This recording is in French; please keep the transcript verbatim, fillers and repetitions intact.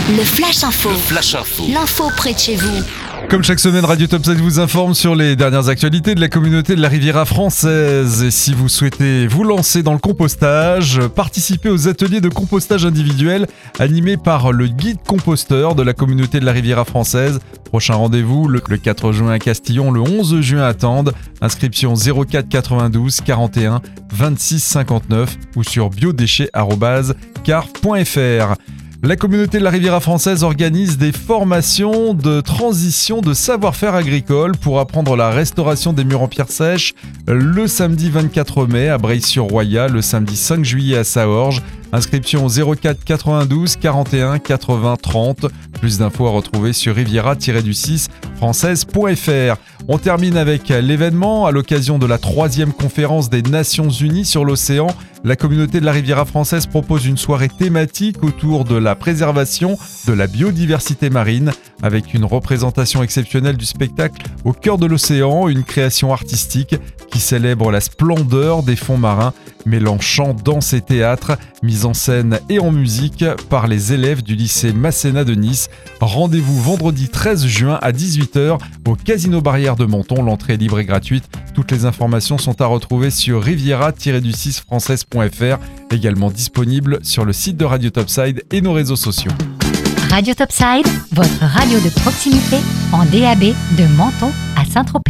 Le Flash Info. Le Flash Info. L'info près de chez vous. Comme chaque semaine, Radio Topside vous informe sur les dernières actualités de la communauté de la Riviera française. Et si vous souhaitez vous lancer dans le compostage, participez aux ateliers de compostage individuel animés par le guide composteur de la communauté de la Riviera française. Prochain rendez-vous le quatre juin à Castillon, le onze juin à Tende. Inscription zéro quatre quatre-vingt-douze quarante et un vingt-six cinquante-neuf ou sur biodéchets arobase carf point f r. La communauté de la Riviera française organise des formations de transition de savoir-faire agricole pour apprendre la restauration des murs en pierre sèche le samedi vingt-quatre mai à Breil-sur-Roya, le samedi cinq juillet à Saorge. Inscription au zéro quatre quatre-vingt-douze quarante et un quatre-vingts trente. Plus d'infos à retrouver sur riviera tiret du six française point f r. On termine avec l'événement à l'occasion de la troisième conférence des Nations Unies sur l'océan. La communauté de la Riviera française propose une soirée thématique autour de la préservation de la biodiversité marine avec une représentation exceptionnelle du spectacle au cœur de l'océan, une création artistique qui célèbre la splendeur des fonds marins, mêlant chant, danse et théâtre, mise en scène et en musique par les élèves du lycée Masséna de Nice. Rendez-vous vendredi treize juin à dix-huit heures au Casino Barrière de Menton. L'entrée est libre et gratuite. Toutes les informations sont à retrouver sur riviera tiret du six française point f r, également disponible sur le site de Radio Topside et nos réseaux sociaux. Radio Topside, votre radio de proximité en D A B de Menton à Saint-Tropez.